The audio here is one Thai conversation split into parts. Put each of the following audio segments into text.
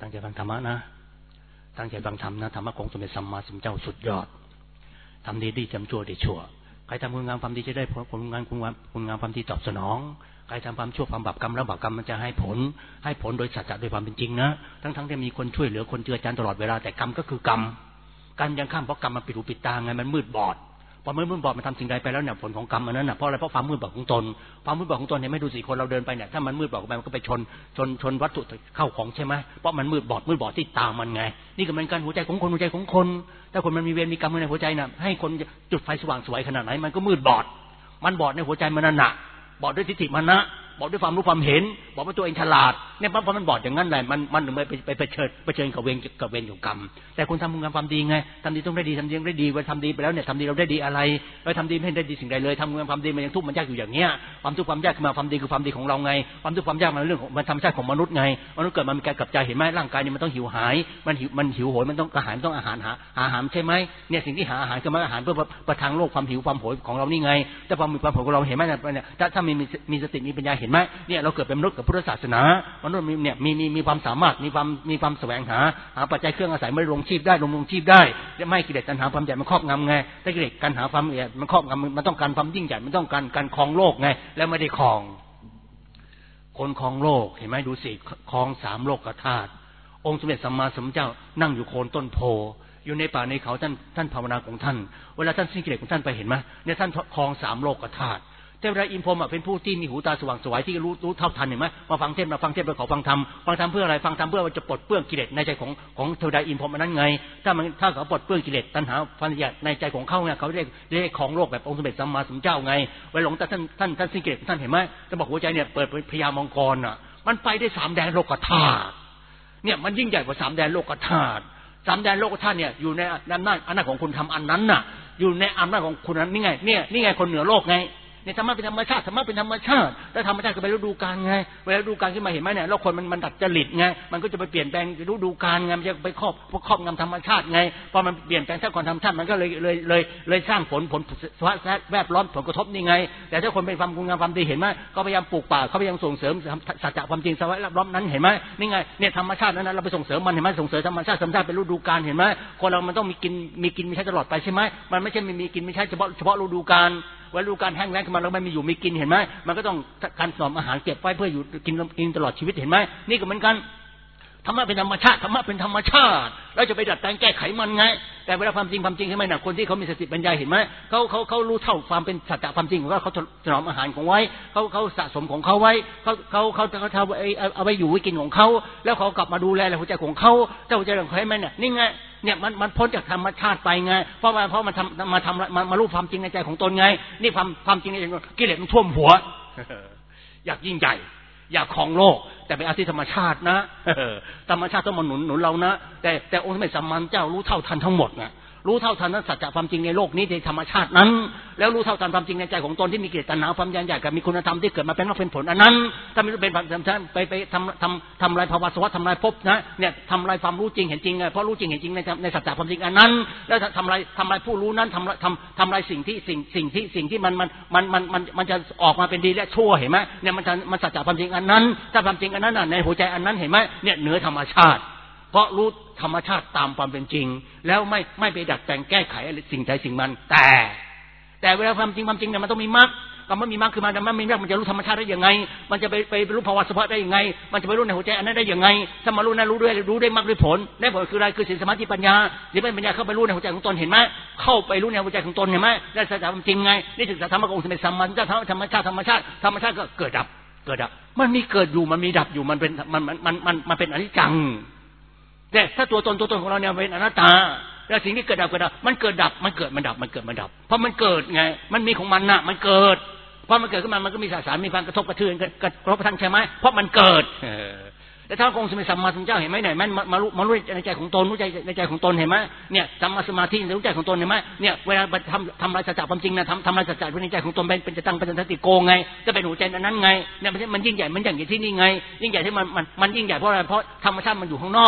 ตั้งใจฟังธรรมะนะตั้งใจฟังธรรมนะธรรมะของสมเด็จสัมมาสัมพุทธเจ้าสุดยอดทำดีดีทำชั่วดีชั่วใครทำคุณงามความดีจะได้ผลงานคุณงามความดีตอบสนองใครทำความชั่วความบาปกรรมแล้วบาปกรรมมันจะให้ผลโดยสัจจะโดยความเป็นจริงนะทั้งที่มีคนช่วยเหลือคนเจือจานตลอดเวลาแต่กรรมก็คือกรรมการยังข้ามเพราะกรรมมันปิดหูปิดตาไงมันมืดบอดพอมืดบอดมันทำสิ่งใดไปแล้วเนี่ยผลของกรรมอันนั้นน่ะเพราะอะไรเพราะความมืดบอดของตนความมืดบอดของตนเนี่ยไม่ดูสิคนเราเดินไปเนี่ยถ้ามันมืดบอดไปมันก็ไปชนวัตถุเข้าของใช่ไหมเพราะมันมืดบอดที่ตามันไงนี่ก็เหมือนกันหัวใจของคนถ้าคนมันมีเวรมีกรรมในหัวใจน่ะให้คนจุดไฟสว่างสวยขนาดไหนมันก็มืดบอดมันบอดในหัวใจมันน่ะบอดด้วยทิฏฐิมานะบอกด้วยความรู้ความเห็นบอกว่าตัวเองฉลาดเนี่ยเพราะมันบอดอย่างนั้นแหละมันถึงไปเผชิญกับเวรกับกรรมแต่คุณทำคุณงามความดีไงทำดีต้องได้ดีทำดีได้ดีเวลาทำดีไปแล้วเนี่ยทำดีเราได้ดีอะไรเราทำดีไม่ได้ดีสิ่งใดเลยทำคุณงามความดีมันยังทุกข์มันยากอยู่อย่างเงี้ยความทุกข์ความยากคือมาความดีคือความดีของเราไงความทุกข์ความยากมันเรื่องของมันธรรมชาติของมนุษย์ไงมนุษย์เกิดมามีกายกับใจเห็นไหมร่างกายนี่มันต้องหิวหายมันหิวโหยมันต้องกระหายต้องอาหารหาอาหารใช่ไหมเนี่ยสิ่งที่หาอาหารคืออาหารเพื่อประทังโลกความหิวความโหยของเรานี่ไงแต่ความมีความโหยของเราเห็นไหมเนี่ยถ้ามีสติมีปัญญาเห็นไหมเนี่ยเราเกิดเป็นมนุษย์กับพุทธศาสนามนุษย์มีความสามารถมีความแสวงหาปัจจัยเครื่องอาศัยไม่ลงชีพได้ลงชีพได้ไม่กิเลสตัณหาความใหญ่มันครอบงำไงถ้ากิเลสตัณหาความใหญ่มันครอบงำมันต้องการความยิ่งใหญ่มันต้องการครองโลกไงแล้วไม่ได้ครองคนครองโลกเห็นไหมดูสิครอง3โลกธาตุองค์สมเด็จสัมมาสัมพุทธเจ้านั่งอยู่โคนต้นโพอยู่ในป่าในเขาท่านภาวนาของท่านเวลาท่านสิ้นกิเลสของท่านไปเห็นไหมเนี่ยท่านครอง3โลกธาตุเทพราอินพรหมเป็นผู้ที่มีหูตาสว่างไสวที่รู้เท่าทันเห็นไหมมาฟังเทศไปขอฟังธรรมเพื่ออะไรฟังธรรมเพื่อจะปลดเปลื้องกิเลสในใจของเทวดาอินพรหมนั้นไงถ้าเขาปลดเปลื้องกิเลสตัณหาความอยากในใจของเขาเนี่ยเขาได้ของโลกแบบองค์สมเด็จสัมมาสัมพุทธเจ้าไงเวลาหลวงตาท่านสิ้นกิเลสท่านเห็นไหมจะบอกหัวใจเนี่ยเปิดพญามังกรอ่ะมันไปได้3แดนโลกธาตุเนี่ยมันยิ่งใหญ่กว่า3แดนโลกธาตุ3แดนโลกธาตุเนี่ยอยู่ในอำนาจของคุณทำอันนั้นน่ะอยู่ในอำนาจของคุณนั้นนี่ไงคนเหนือโลกไงเนี่ยธรรมะเป็นธรรมชาติแล้วธรรมชาติก็เป็นฤดูกาลไงเวลาฤดูกาลขึ้นมาเห็นไหมเนี่ยแล้วคนมันดัดจริตไงมันก็จะไปเปลี่ยนแปลงฤดูกาลไงมันจะไปครอบงำธรรมชาติไงพอมันเปลี่ยนแปลงถ้าคนธรรมชาติมันก็เลยสร้างผลสภาพแวดล้อมผลกระทบนี่ไงแต่ถ้าคนไปฟังคุณงามความดีเห็นไหมก็พยายามปลูกป่าเขาพยายามส่งเสริมสัจจะความจริงสภาพแวดล้อมนั้นเห็นไหมนี่ไงเนี่ยธรรมชาตินั้นเราไปส่งเสริมมันเห็นไหมส่งเสริมธรรมชาติเป็นฤดูกาลเห็นไหมคนเรามันต้องมีกินมีใช้ตลอดไปใช่ไหมมันไม่ใช่มีกินไม่ใช้เฉพาะฤดูกาลเวลาฤดูกาลแห้งแล้งขึ้นมาเราไม่มีอยู่มีกินเห็นไหมมันก็ต้องการถนอมอาหารเก็บไว้เพื่ออยู่กินตลอดชีวิตเห็นไหมนี่ก็เหมือนกันธรรมะเป็นธรรมชาติเราจะไปดัดแปลงแก้ไขมันไงแต่เวลาความจริงใช่ไหมนะคนที่เขามีสติปัญญาเห็นไหมเขารู้เท่าความเป็นสัจจะความจริงของเขาถนอมอาหารของไว้เขาสะสมของเขาไว้เขาเอาไว้อยู่ไว้กินของเขาแล้วเขากลับมาดูแลหัวใจของเขาเจ้าหัวใจของเขาไหมเนี่ยนี่ไงเนี่ยมันพ้นจากธรรมชาติไปไงเพราะมันมารู้ความจริงในใจของตนไงนี่ความจริงในใจกิเลสมันท่วมหัวอยากยิ่งใหญ่อยากครองโลกแต่เป็นอาชีพธรรมชาตินะธรรมชาติต้องมาหนุนเรานะแต่องค์สมเด็จสัมมาสัมพุทธเจ้ารู้เท่าทันทั้งหมดนะรู้เท่าทันนั้นสัจจะความจริงในโลกนี้ในธรรมชาตินั้นแล้วรู้เท่าทันความจริงในใจของตนที่มีกิเลสตัณหาความอยากใหญ่กับมีคุณธรรมที่เกิดมาเป็นมรรคเป็นผลอันนั้นถ้าไม่เป็นไปทำลายภาวะสวัสดิ์ทำลายภพนะเนี่ยทำลายความรู้จริงเห็นจริงไงเพราะรู้จริงเห็นจริงในสัจจะความจริงอันนั้นแล้วทำลายผู้รู้นั้นทำลายสิ่งที่มันจะออกมาเป็นดีและชั่วเห็นไหมเนี่ยมันสัจจะความจริงอันนั้นถ้าความจริงอันนั้นในหัวใจอันนั้นเห็นไหมเนี่ยเหนือธรรมชาติเพราะรู้ธรรมชาติตามความเป็นจริงแล้วไม่ไปดัดแปลงแก้ไขสิ่งใดสิ่งมันแต่เวลาความจริงเนี่ยมันต้องมีมรรคคำว่ามีมรรคคือมันมีมรรคมันจะรู้ธรรมชาติได้ยังไงมันจะไปรู้ภาวะสภาพได้ยังไงมันจะไปรู้ในหัวใจอันนั้นได้ยังไงถ้ามารู้นั้นรู้ได้มรรคด้วยผลคืออะไรคือศีลสมาธิปัญญาหรือเป็นปัญญาเข้าไปรู้ในหัวใจของตนเห็นไหมเข้าไปรู้ในหัวใจของตนเห็นไหมได้สัจธรรมจริงไงนี่ถึงธรรมะขององค์สมเด็จสัมมาสัมพุทธเจ้าธรรมชาติก็เกิดดับมันมีเกิดอยู่มันมีดับอยู่มันเป็นอนิจจังแต่ถ้าตัวตนของเราเนี่ยเป็นอนัตตาแล้วสิ่งที่เกิดดับมันเกิดดับมันดับเพราะมันเกิดไงมันมีของมันน่ะมันเกิดพอมันเกิดขึ้นมามันก็มีสารมีความกระทบกระเทือนกระทบกระทั่งใช่ไหมเพราะมันเกิดแต่ถ้าองค์สมเด็จสัมมาสัมพุทธเจ้าเห็นไหมเนี่ยมันมารู้ในใจของตนรู้ใจในใจของตนเห็นไหมเนี่ยสัมมาสมาธิรู้ใจของตนเห็นไหมเนี่ยเวลาทำลายสัจจะความจริงนะทำลายสัจจะในใจของตนเป็นจะตั้งเป็นสติโกไงจะเป็นหัวใจนั้นไงเนี่ยมันยิ่งใหญ่มันอย่างที่นี่ไงยิ่งใหญ่ที่มันยิ่งใหญ่เพราะอะไรเพราะธรรมชาติมันอยู่ข้างนอก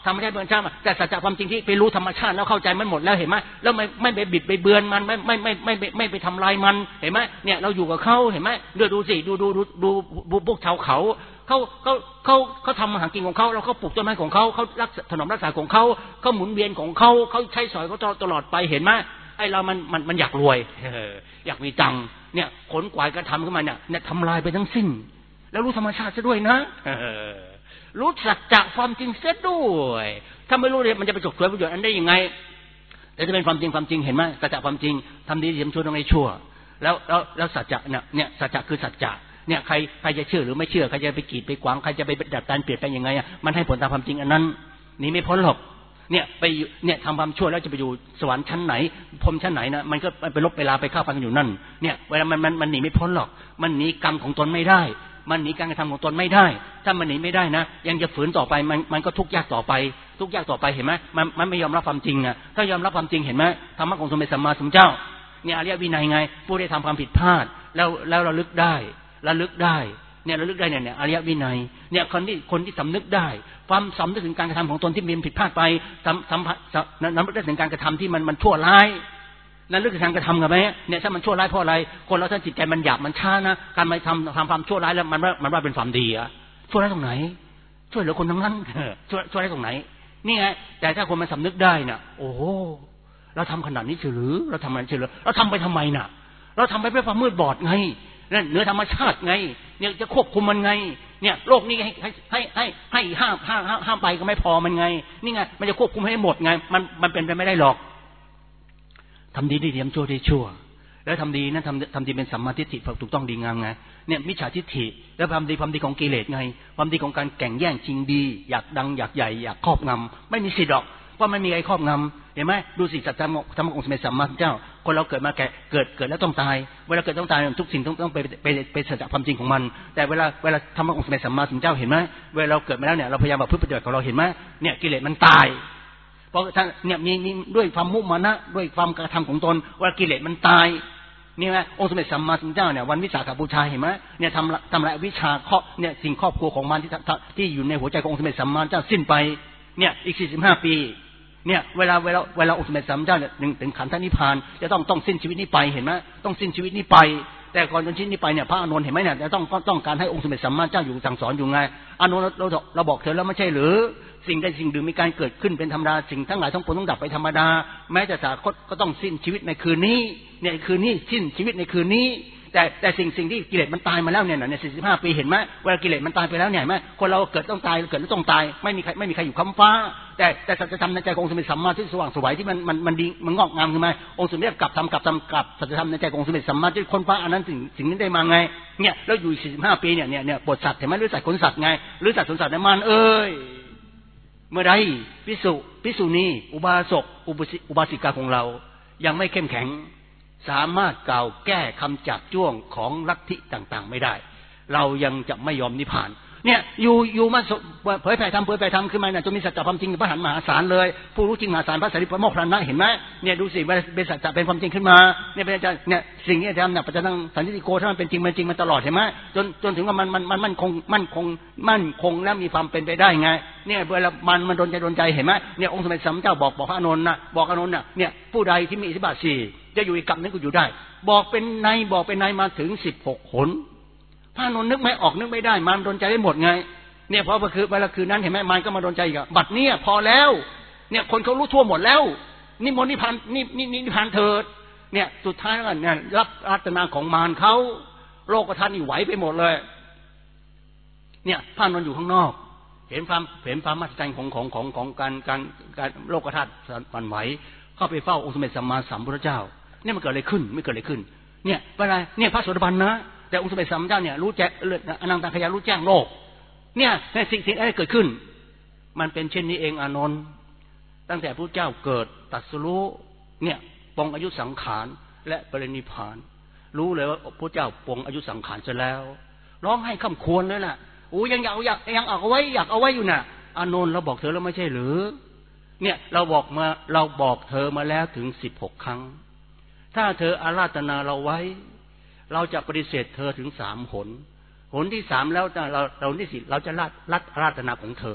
ธรรมชาติเป็นธรรมชาติแต่สัจจะความจริงที่ไปรู้ธรรมชาติแล้วเข้าใจมันหมดแล้วเห็นไหมแล้วไม่ไปบิดไปเบือนมันไม่ไปทำลายมันเห็นไหมเนี่ยเราอยู่กับเขาเห็นไหมดูสิดูพวกชาวเขาทำมาหากินของเขาแล้วเขาปลูกต้นไม้ของเขาถนอมรักษาของเขาหมุนเวียนของเขาใช้สอยเขาตลอดไปเห็นไหมไอ้เรามันอยากรวยอยากมีตังค์เนี่ยขนกวายกระทำขึ้นมาเนี่ยทำลายไปทั้งสิ้นแล้วรู้ธรรมชาติซะด้วยนะรู้สัจจะความจริงเสียด้วยถ้าไม่รู้เนี่ยมันจะไปฉกฉวยประโยชน์อันได้ยังไงแต่จะเป็นความจริงเห็นไหมสัจจะความจริงทำดีทำชั่วต้องให้ชั่วแล้วสัจจะเนี่ยสัจจะคือสัจจะเนี่ยใครจะเชื่อหรือไม่เชื่อใครจะไปกีดไปขวางใครจะไปดัดแปลงเปลี่ยนแปลงยังไงมันให้ผลตามความจริงอันนั้นนี่ไม่พ้นหรอกเนี่ยไปเนี่ยทำความชั่วแล้วจะไปอยู่สวรรค์ชั้นไหนพรหมชั้นไหนนะมันก็ไปลบเวลาไปฆ่าฟันอยู่นั่นเนี่ยเวลามันหนีไม่พ้นหรอกมันหนีกรรมของตนไม่ได้มันหนีการกระทำของตนไม่ได้ถ้ามันหนีไม่ได้นะยังจะฝืนต่อไปมันก็ทุกข์ยากต่อไปเห็นไหมมันไม่ยอมรับความจริงนะถ้ายอมรับความจริงเห็นไหมธรรมะของสมเด็จสัมมาสัมพุทธเจ้าเนี่ยอริยวินัยไงผู้ได้ทำความผิดพลาดแล้วระลึกได้เนี่ยระลึกได้เนี่ยอริยวินัยเนี่ยคนที่สำนึกได้ความสำนึกถึงการกระทำของตนที่มีผิดพลาดไปน้ำลึกได้ถึงการกระทำที่มันชั่วร้ายนั่นลึกถึงการกระทำกันไหมเนี่ยถ้ามันชั่วร้ายเพราะอะไรคนเราท่านจิตใจมันหยาบมันช้านะการไปทำความชั่วร้ายแล้วมันว่าเป็นความดีอะชั่วร้ายตรงไหนช่วยเหลือคนทั้งนั้นช่วยร้ายตรงไหนนี่ไงแต่ถ้าคนมันสำนึกได้น่ะโอ้โหเราทำขนาดนี้เฉลือเราทำมันเฉลือเราทำไปทำไมน่ะเราทำไปเพื่อความมืดบอดไงนั่นเหนือธรรมชาติไงเนี่ยจะควบคุมมันไงเนี่ยโลกนี้ให้ห้ามไปก็ไม่พอมันไงนี่ไงมันจะควบคุมให้หมดไงมันเป็นไปไม่ได้หรอกทำดีได้ดีทำชั่วได้ชั่วแล้วทำดีนะทำดีเป็นสัมมาทิฏฐิถูกต้องดีงามไงเนี่ยมิจฉาทิฏฐิแล้วความดีของกิเลสไงความดีของการแข่งแย่งชิงดีอยากดังอยากใหญ่อยากครอบงำไม่มีสิทธิ์หรอกเพราะไม่มีใครครอบงำเห็นไหมดูสิสัจธรรมของสมเด็จสัมมาสัมพุทธเจ้าคนเราเกิดมาเกิดแล้วต้องตายเวลาเกิดต้องตายทุกสิ่งต้องไปสัจจะความจริงของมันแต่เวลาธรรมะของสมเด็จสัมมาสัมพุทธเจ้าเห็นไหมเวลาเราเกิดมาแล้วเนี่ยเราพยายามแบบพึ่งปฏิบัติของเราเห็นไหมเนี่ยกิเลสมันตายเพราะท่านเนี่ยมีด้วยความมุมานะด้วยความกระทำของตนว่ากิเลสมันตายนี่ไงองค์สมเด็จสัมมาสัมพุทธเจ้าเนี่ยวันวิสาขบูชาเห็นไหมเนี่ยทำลายวิชาเนี่ยสิ่งครอบครัวของมันที่อยู่ในหัวใจขององค์สมเด็จสัมมาสัมพุทธเจ้าสิ้นไปเนี่ยอีก45 ปีเนี่ยเวลาองค์สมเด็จสัมมาสัมพุทธเจ้าเนี่ยถึงขันธนิพพานจะต้องสิ้นชีวิตนี้ไปเห็นไหมต้องสิ้นชีวิตนี้ไปแต่ก่อนจนชิ้นนี้ไปเนี่ยพระอานนท์เห็นไหมเนี่ยจะต้องการให้องค์สมเด็จสัมมาสัมพุทธเจ้าอยู่สั่งสอนอยู่ไงอานนท์เราบอกเธอแล้วไม่ใช่หรือสิ่งใดสิ่งหนึ่งมีการเกิดขึ้นเป็นธรรมดาสิ่งทั้งหลายทั้งปวงต้องดับไปธรรมดาแม้แต่สาคตก็ต้องสิ้นชีวิตในคืนนี้เนี่ยคืนนี้สิ้นชีวิตในคืนนี้แต่สิ่งที่กิเลสมันตายมาแล้วเนี่ยใน45 ปีเห็นไหมเวลากิเลสมันตายไปแล้วเนี่ยเห็นไหมคนเราเกิดต้องตายเกิดแล้วต้องตายไม่มีใครอยู่ค้ำฟ้าแต่สัจธรรมในใจขององค์สมเด็จสัมมาที่สว่างไสวที่มันดีมันงอกงามขึ้นมาองค์สมเด็จกลับสัจธรรมในใจขององค์สมเด็จสัมมาที่ค้นคว้าอันนั้นสิ่งนี้ได้มาไงเนี่ยแล้วอยู่45 ปีเนี่ยปวดสัตว์เห็นไหมหรือสัตว์ขนสัตว์ไงหรือสัตว์ขนสัตว์ในมันเมื่อใดภิกษุณีอุบาสกอุบาสิกาของเรายังไม่เข้มแข็งสามารถกล่าวแก้คำจับจ้วงของลัทธิต่างๆไม่ได้เรายังจะไม่ยอมนิพพานเนี่ยอยู่มาเผยแผ่ธรรมขึ้นมาเนี่ยจะมีสัจจะความจริงพระหันมหาศาลเลยผู้รู้จริงมหาศาลพระสารีบุตรโมคคัลลานะเห็นไหมเนี่ยดูสิเป็นสัจจะเป็นความจริงขึ้นมาเนี่ยเป็นเนี่ยสิ่งนี้ทำเนี่ยปัจจัยสันติโกถ้ามันเป็นจริงมันตลอดเห็นไหมจนถึงว่ามันมั่นคงและมีความเป็นไปได้ไงเนี่ยเวลามันโดนใจเห็นไหมเนี่ยองค์สมเด็จสัมมาสัมพุทธเจ้าบอกพระอานนท์นะบอกอานนท์น่ะเนี่ยผู้ใดที่มีอิทธิบาท4จะอยู่อีกกับนึงก็อยู่ได้บอกเป็นในมาถึง16 หนพระอานนท์นึกไม่ออกนึกไม่ได้มันโดนใจได้หมดไงเนี่ยเพราะว่าคือเวลาคืนนั้นเห็นไหมมันก็มาโดนใจอีกบัดเนี่ยพอแล้วเนี่ยคนเขารู้ทั่วหมดแล้วนิมนต์นิพพานเถิดเนี่ยสุดท้ายแล้วเนี่ยรับรัตนาของมารเขาโลกธาตุนี่ไหวไปหมดเลยเนี่ยพระอานนท์อยู่ข้างนอกเห็นความมหัศจรรย์ของการโลกธาตุปั่นไหวเข้าไปเฝ้าองค์สมเด็จสัมมาสัมพุทธเจ้าเนี่ยมันเกิดอะไรขึ้นไม่เกิดอะไรขึ้นเนี่ยเวลาเนี่ยพระโสดาบันนะแต่องค์สมเด็จสัมมาสัมพุทธเจ้าเนี่ยรู้แจ้งอนันตขยารู้แจ้งโลกเนี่ยสิ่งอะไรเกิดขึ้นมันเป็นเช่นนี้เองอานนท์ตั้งแต่พระเจ้าเกิดตรัสรู้เนี่ยปรงอายุสังขารและปรินิพพานรู้เลยว่าพระเจ้าปรงอายุสังขารเสร็จแล้วร้องให้ค่ำควรเลยล่ะโอ้ยังเอาไว้อยู่น่ะอานนท์เราบอกเธอแล้วไม่ใช่หรือเนี่ยเราบอกเธอมาแล้วถึง16 ครั้งถ้าเธออาราธนาเราไว้เราจะปฏิเสธเธอถึง3 หนที่ 3แล้วเราที่ 4เราจะรัดอาราธนาของเธอ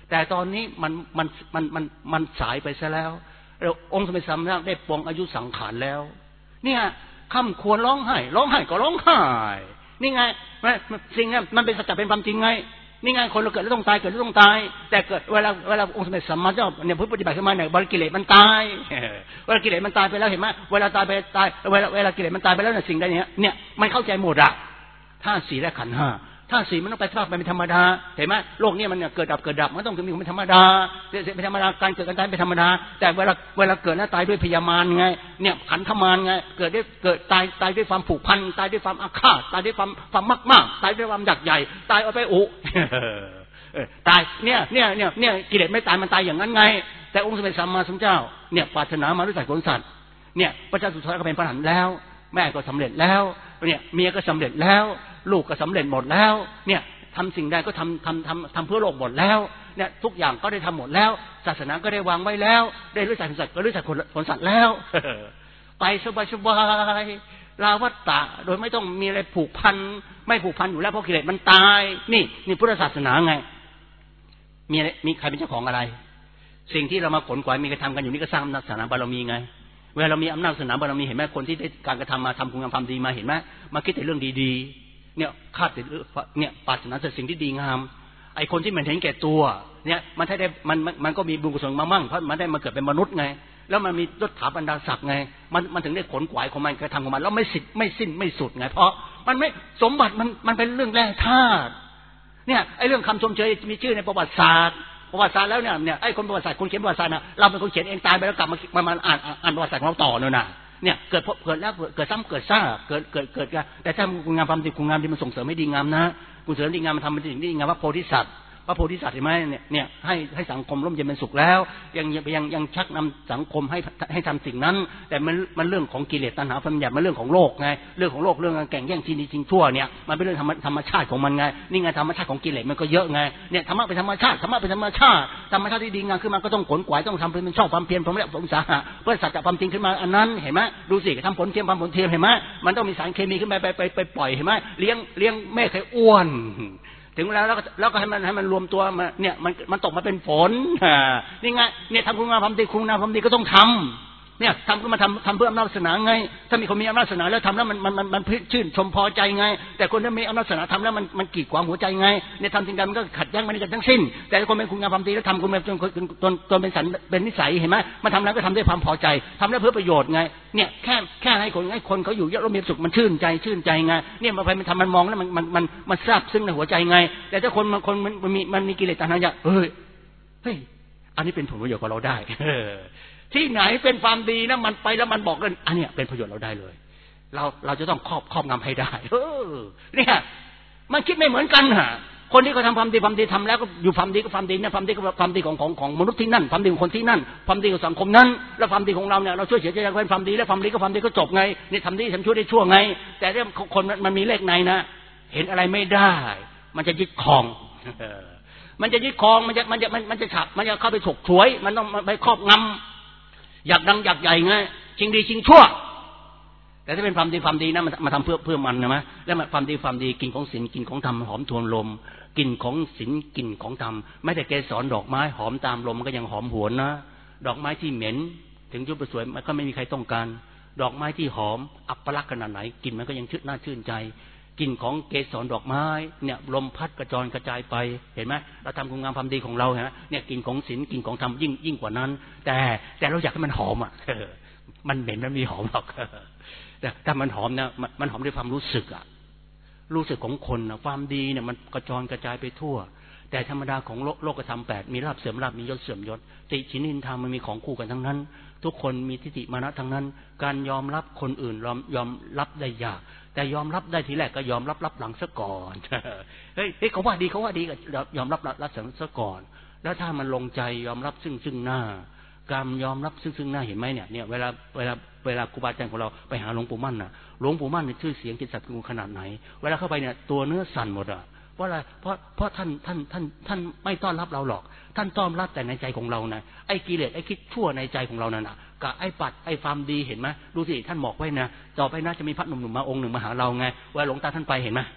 แต่ตอนนี้มันสายไปซะแล้วองค์สมเด็จสัมมาสัมพุทธเจ้าได้ปลงอายุสังขารแล้วเนี่ยค่ำควรร้องไห้ก็ร้องไห้นี่ไงสิ่งนี้มันเป็นสัจจะเป็นความจริงไงนี่ไงคนเราเกิดแล้วต้องตายแต่เกิดเวลาองค์สมเด็จสัมมาสัมพุทธเจ้าเนี่ยปฏิบัติขึ้นมาเนี่ยบริกิเลสมันตายเวลากิเลสมันตายไปแล้วเห็นไหมเวลากิเลสมันตายไปแล้วเนี่ยสิ่งใดเนี่ยมันเข้าใจหมดอะธาตุสี่และขันธ์ห้าธาตุสี่มันต้องไปสภาพเป็นธรรมดาเห็นไหมโลกนี้มันเกิดดับมันต้องมีเป็นธรรมดาเป็นธรรมดาการเกิดการตายเป็นธรรมดาแต่เวลาเกิดแล้วตายด้วยพยามารไงเนี่ยขันธมารไงเกิดตายด้วยความผูกพันตายด้วยความอาฆาตตายด้วยความมากตายด้วยความอยากใหญ่ตายเอาไปตายเนี่ยกิเลสไม่ตายมันตายอย่างนั้นไงแต่องค์สมเด็จสัมมาสัมพุทธเจ้าเนี่ยปรารถนามาด้วยสายผลสัตว์เนี่ยพระเจ้าสุโธทนะก็เป็นพระอรหันต์แล้วแม่ก็สำเร็จแล้วเนี่ยเมียก็สำเร็จแล้วลูกก็สำเร็จหมดแล้วเนี่ยทำสิ่งใดก็ทำเพื่อโลกหมดแล้วเนี่ยทุกอย่างก็ได้ทำหมดแล้วศาสนาก็ได้วางไว้แล้วได้รู้จักสัตว์ก็รู้จักผลสัตว์แล้วไปสบายลาวัตตะโดยไม่ต้องมีอะไรผูกพันไม่ผูกพันอยู่แล้วเพราะกิเลสมันตายนี่พุทธศาสนาไงมีใครเป็นเจ้าของอะไรสิ่งที่เรามาขนขวายมีกระทำกันอยู่นี่ก็สร้างอำนาจศาสนาบารมีไงเวลาเรามีอำนาจศาสนาบารมีเห็นไหมคนที่ได้การกระทำมาทำคุณงามความดีมาเห็นไหมมาคิดแต่เรื่องดีๆเนี่ยคาดแต่เนี่ยปรารถนาแต่สิ่งที่ดีงามไอ้คนที่มันเห็นแก่ตัวเนี่ยมันก็มีบุญกุศลมามั่งเพราะมันได้มาเกิดเป็นมนุษย์ไงแล้วมันมียศถาบรรดาศักดิ์ไงมันถึงได้ขนขวายของมันกระทำของมันแล้วไม่สิ้นไม่สุดไงเพราะมันไม่สมบัติมันเป็นเรื่องแร่ธาตุเนี่ยไอ้เรื่องคำชมเชยมีชื่อในประวัติศาสตร์แล้วเนี่ยไอ้คนประวัติศาสตร์คนเขียนประวัติศาสตร์นะเราเป็นคนเขียนเองตายไปแล้วกลับมาอ่านประวัติศาสตร์ของเราต่อเนี่ยนะเนี่ยเกิดแล้วเกิดซ้ำเกิดซ่าเกิดกันแต่ถ้าคุณงามความดีคุณงามที่มันส่งเสริมให้ดีงามนะคุณเสริมดีงามมันทำเป็นสิ่งที่ดีงามว่าโพธิสัตว์พระโพธิสัตว์เห็นไหมเนี่ยให้สังคมร่มเย็นเป็นสุขแล้วยังชักนำสังคมให้ทำสิ่งนั้นแต่มันเรื่องของกิเลสตัณหาความอยากมันเรื่องของโลกไงเรื่องของโลกเรื่องแข่งแย่งชิงดีชิงชั่วเนี่ยมันเป็นเรื่องธรรมชาติของมันไงนี่ไงธรรมชาติของกิเลสมันก็เยอะไงเนี่ยธรรมะเป็นธรรมชาติที่ดีงามขึ้นมาก็ต้องขนขวายต้องทำเป็นชอบความเพียรความละสงสารเพื่อสัจจะความจริงขึ้นมาอันนั้นเห็นไหมดูสิทำผลเทียมความผลเทียมเห็นไหมมันต้องมีสารเคมีขึ้นไปปล่อยเห็นไหมเลี้ยงแม่ไข่อ้วนถึงแล้วก็ให้มันรวมตัวมาเนี่ยมันตกมาเป็นฝนนี่ไงเนี่ยทำคุณงามความดีก็ต้องทำเนี่ยทำก็มาทำเพื่ออำนาจศาสนาไงถ้ามีคนมีอำนาจศาสนาแล้วทำแล้วมันชื่นชมพอใจไงแต่คนที่มีอำนาจศาสนาทำแล้วมันกีดขวางหัวใจไงเนี่ยทำสิ่งใดมันก็ขัดแย้งมันกันทั้งสิ้นแต่คนเป็นคุณงามความดีแล้วทำคุณจนเป็นนิสัยเห็นไหมมันทำแล้วก็ทำด้วยความพอใจทำแล้วเพื่อประโยชน์ไงเนี่ยแค่ให้คนเขาอยู่เยอะร่มเย็นสุขมันชื่นใจไงเนี่ยมันทำมันมองแล้วมันซาบซึ้งในหัวใจไงแต่ถ้าคนมันมีกิเลสตัณหาอยากเฮ้ยอันนี้เป็นผลประโยชน์กับเราได้ที่ไหนเป็นความดีนะมันไปแล้วมันบอกเลยอันเนี้ยเป็นประโยชน์เราได้เลยเราจะต้องครอบงำให้ได้เนี่ยมันคิดไม่เหมือนกันฮะคนที่เขาทำความดีทำแล้วก็อยู่ความดีก็ความดีเนี่ยความดีก็ความดีของมนุษย์ที่นั่นความดีของคนที่นั่นความดีของสังคมนั้นแล้วความดีของเราเนี่ยเราช่วยเสียใจเป็นความดีแล้วความดีก็จบไงนี่ทำดีทำชั่วได้ชั่วไงแต่เรื่องคนมันมีเลขในนะเห็นอะไรไม่ได้มันจะยึดครองมันจะยึดครองมันจะฉับมันจะเข้าไปฉกฉวยมันต้องไปครอบงำอยากดังอยากใหญ่ไงชิงดีชิงชั่วแต่ถ้าเป็นความดีนะมาทำเพื่อมันนะมั้ยแล้วความดีกลิ่นของศีลกลิ่นของธรรมหอมทวนลมกลิ่นของศีลกลิ่นของธรรมไม่แต่เกสรดอกไม้หอมตามลมมันก็ยังหอมหวนนะดอกไม้ที่เหม็นถึงจะสวยมันก็ไม่มีใครต้องการดอกไม้ที่หอมอัปลักษณ์ขนาดไหนกลิ่นมันก็ยังน่าชื่นใจกลิ่นของเกสรดอกไม้เนี่ยลมพัดกระจรกระจายไปเห็นไหมเราทำคุณงามความดีของเราฮะเนี่ยกลิ่นของศีลกลิ่นของธรรมยิ่งกว่านั้นแต่เราอยากให้มันหอมอ่ะมันเหม็นมันมีหอมหรอกแต่ถ้ามันหอมนะมันหอมด้วยความรู้สึกอ่ะรู้สึกของคนนะความดีเนี่ยมันกระจรกระจายไปทั่วแต่ธรรมดาของโลกธรรม8มีลาภเสื่อมลาภมียศเสื่อมยศติฉินนินทามันมีของคู่กันทั้งนั้นทุกคนมีทิฏฐิมานะทั้งนั้นการยอมรับคนอื่นยอมรับได้ยากแต่ยอมรับได้ทีแรกก็ยอมรับหลังซะก่อนเฮ้ยเขาว่าดีก็ยอมรับซะก่อนแล้วถ้ามันลงใจยอมรับซึ่งหน้าการยอมรับซึ่งหน้าเห็นไหมเนี่ยเวลาครูบาอาจารย์ของเราไปหาหลวงปู่มั่นน่ะหลวงปู่มั่นเนี่ยชื่อเสียงกิตติศักดิ์ขนาดไหนเวลาเข้าไปเนี่ยตัวเนื้อสั่นหมดอ่ะเพราะอะไรเพราะท่านไม่ต้อนรับเราหรอกท่านต้อนรับแต่ในใจของเรานะไอ้กิเลสไอ้คิดชั่วในใจของเรานั่นน่ะกับไอ้ปัดไอ้ความดีเห็นไหมดูสิท่านบอกไว้นะต่อไปน่าจะมีพระหนุ่มๆมาองค์หนึ่งมาหาเราไงเวลาหลวงตาท่านไปเห็นไหม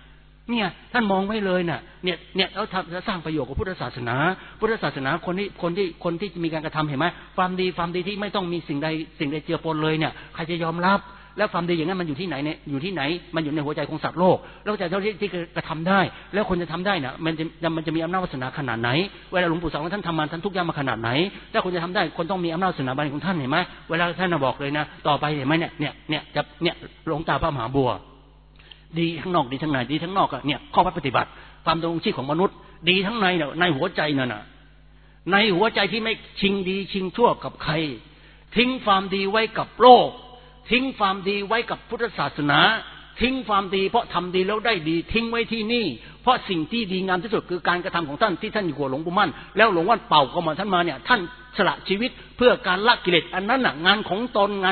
เนี่ยท่านมองไว้เลยน่ะเนี่ยแล้วสร้างประโยชน์กับพุทธศาสนาคนที่มีการกระทำเห็นไหมความดีที่ไม่ต้องมีสิ่งใดเจือปนเลยเนี่ยใครจะยอมรับแล้วความดีอย่างนั้นมันอยู่ที่ไหนเนี่ยอยู่ที่ไหนมันอยู่ในหัวใจของสัตว์โลกแล้วใจที่กระทำได้แล้วคนจะทำได้น่ะมันจะมีอำนาจวาสนาขนาดไหนเวลาหลวงปู่สอนว่าท่านทำมาท่านทุกอย่างมาขนาดไหนถ้าคนจะทำได้คนต้องมีอำนาจวาสนาบารมีของท่านเห็นไหมเวลาท่านบอกเลยนะต่อไปเห็นไหมเนี่ยหลวงตาพระมหาบัวดีทั้งนอกดีทั้งในดีทั้งนอกเนี่ยข้อวัดปฏิบัติความดำรงชีพของมนุษย์ดีทั้งในเนี่ยในหัวใจนั่นน่ะในหัวใจที่ไม่ชิงดีชิงชั่วกับใครทิ้งความดีไว้กับโลกทิ้งความดีไว้กับพุทธศาสนาทิ้งความดีเพราะทำดีแล้วได้ดีทิ้งไว้ที่นี่เพราะสิ่งที่ดีงามที่สุดคือการกระทำของท่านที่ท่านอยู่กับหลวงปู่มั่นแล้วหลวงวัดเป่าก็มาท่านมาเนี่ยท่านสละชีวิตเพื่อการละกิเลสอันนั้นน่ะงานของตน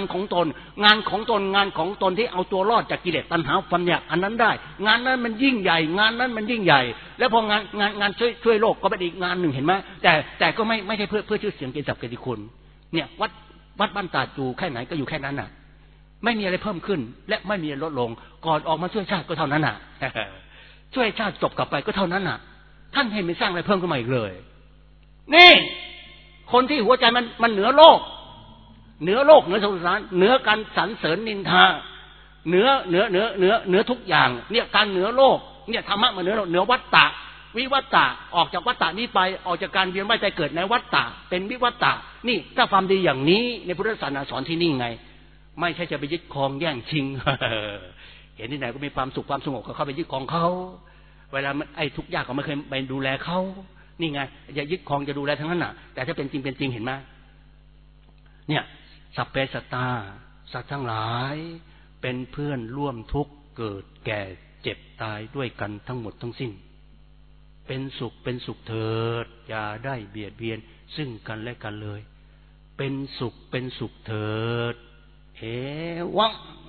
ที่เอาตัวรอดจากกิเลสตัณหาความอยากอันนั้นได้งานนั้นมันยิ่งใหญ่งานนั้นมันยิ่งใหญ่แล้วพองานช่วยโลกก็เป็นอีกงานหนึ่งเห็นไหมแต่ก็ไม่ใช่เพื่อชื่อเสียงเกียรติศักดิ์เกียรติคุณเนี่ยวัดบ้านตาดอยู่แค่ไหนก็อยู่แค่นั้นน่ะไม่มีอะไรเพิ่มขึ้นและไม่มีลดลงก่อนออกมาช่วยชาติก็เท่านั้นน่ะช่วยชาติจบกลับไปก็เท่านั้นน่ะท่านให้ไม่สร้างอะไรเพิ่มขึ้นมาอีกเลยนี่คนที่หัวใจมันเหนือโลกเหนือสงสารเหนือการสรรเสริญนินทาเหนือทุกอย่างเนี่ยการเหนือโลกเนี่ยธรรมะมันเหนือวัฏฏะวิวัฏฏะออกจากวัฏฏะนี้ไปออกจากการเวียนว่ายตายเกิดในวัฏฏะเป็นวิวัฏฏะนี่ถ้าความดีอย่างนี้ในพุทธศาสนาสอนที่นี่ไงไม่ใช่จะไปยึดครองแย่งชิง เห็นที่ไหนก็มีความสุขความสงบก็เข้าไปยึดครองเขาเวลาไอ้ทุกข์ยากก็ไม่เคยไปดูแลเขานี่ไงอย่ายึดครองจะดูแลทั้งนั้นน่ะแต่ถ้าเป็นจริงเห็นไหมเนี่ยสัพเพสัตตาสัตว์ทั้งหลายเป็นเพื่อนร่วมทุกข์เกิดแก่เจ็บตายด้วยกันทั้งหมดทั้งสิ้นเป็นสุขเถิดอย่าได้เบียดเบียนซึ่งกันและกันเลยเป็นสุขเถิดเอวัง